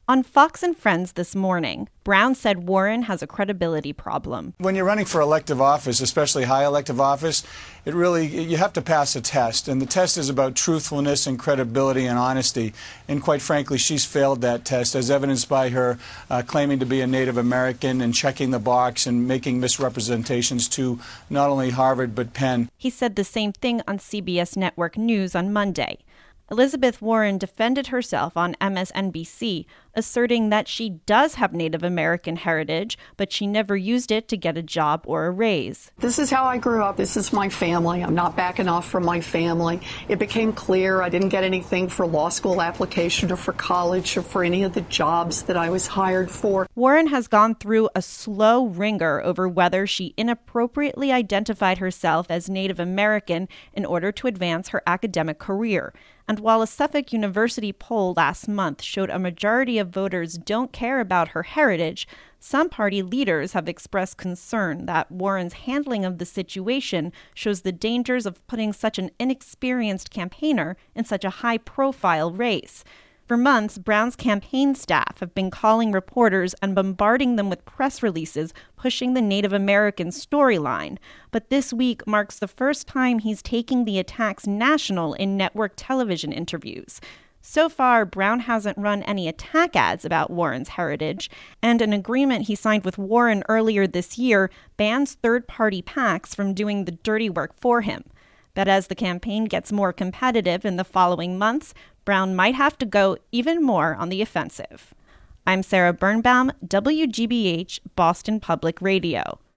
On Fox and Friends this morning, Brown said Warren has a credibility problem. When you're running for elective office, especially high elective office, you have to pass a test. And the test is about truthfulness and credibility and honesty. And quite frankly, she's failed that test, as evidenced by her claiming to be a Native American and checking the box and making misrepresentations to not only Harvard but Penn. He said the same thing on CBS Network News on Monday. Elizabeth Warren defended herself on MSNBC, asserting that she does have Native American heritage, but she never used it to get a job or a raise. This is how I grew up. This is my family. I'm not backing off from my family. It became clear I didn't get anything for law school application or for college or for any of the jobs that I was hired for. Warren has gone through a slow wringer over whether she inappropriately identified herself as Native American in order to advance her academic career. And while a Suffolk University poll last month showed a majority of voters don't care about her heritage, some party leaders have expressed concern that Warren's handling of the situation shows the dangers of putting such an inexperienced campaigner in such a high-profile race. For months, Brown's campaign staff have been calling reporters and bombarding them with press releases pushing the Native American storyline. But this week marks the first time he's taking the attacks national in network television interviews. So far, Brown hasn't run any attack ads about Warren's heritage, and an agreement he signed with Warren earlier this year bans third-party PACs from doing the dirty work for him. But as the campaign gets more competitive in the following months, Brown might have to go even more on the offensive. I'm Sarah Birnbaum, WGBH Boston Public Radio.